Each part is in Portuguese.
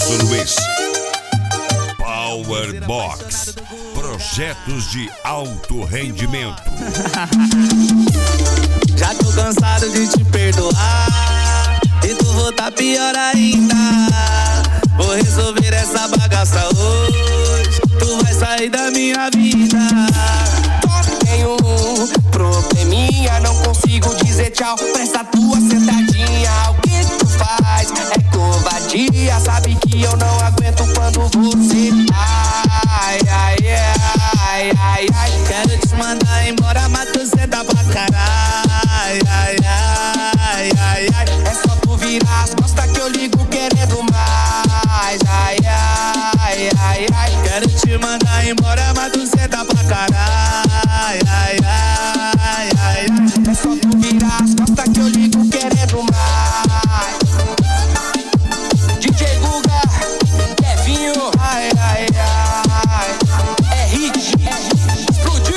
São Luís. Power Box. Projetos de alto rendimento. Já tô cansado de te perdoar e tu voltar pior ainda. Vou resolver essa bagaça hoje. Tu vai sair da minha vida. Só tenho um probleminha, não consigo dizer tchau pra essa tua sentadinha. O que tu faz é covardia. Sabe que eu não aguento quando você ai, ai, ai, ai, ai. Quero te mandar embora, mas tu senta pra caralho. Ai, ai, ai, ai, ai. É só tu virar as costas que eu ligo querendo mais. Ai, ai, ai, ai. Quero te mandar embora, mas tu senta pra caralho. Ai, ai, ai, ai. É só tu virar as costas que eu ligo querendo mais. DJ Guga, Kevinho, ai, ai, ai. É hit, explodiu.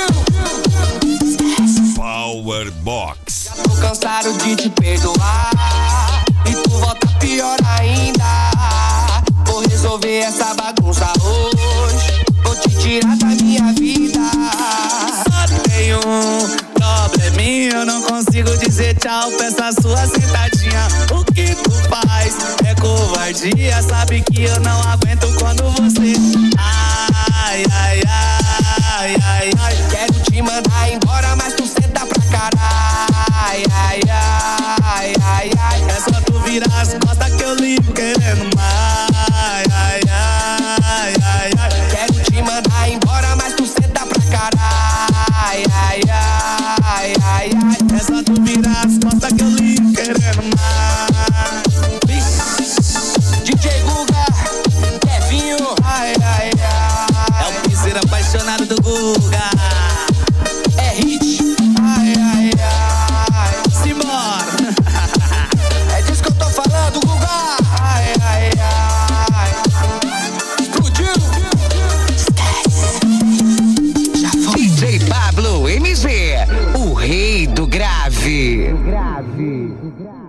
Power Box. Tô cansado de te perdoar e tu volta pior ainda. Vou resolver essa bagunça hoje. Vou te tirar da minha vida. Só tenho um probleminha, eu não consigo dizer tchau pra essa sua sentadinha. O que tu faz é covardia. Sabe que eu não aguento quando você ai, ai, ai, ai, ai. Quero te mandar embora, mas tu senta pra caralho. Ai, ai, ai, ai, ai. É só tu virar as costas que eu ligo querendo mais. Ai, ai, ai, ai. Quero te mandar embora, mas tu senta pra caralho. Ai, ai, ai, ai, ai. É só tu virar as costas que eu ligo querendo mais. DJ Guga, Kevinho, ai, ai, ai. É o piseiro apaixonado do Guga. É hit, ai, ai, ai. Simbora. É disso que eu tô falando, Guga. Ai, ai, ai. Explodiu. Esquece. Já foi. DJ Pablo MZ, o rei do grave.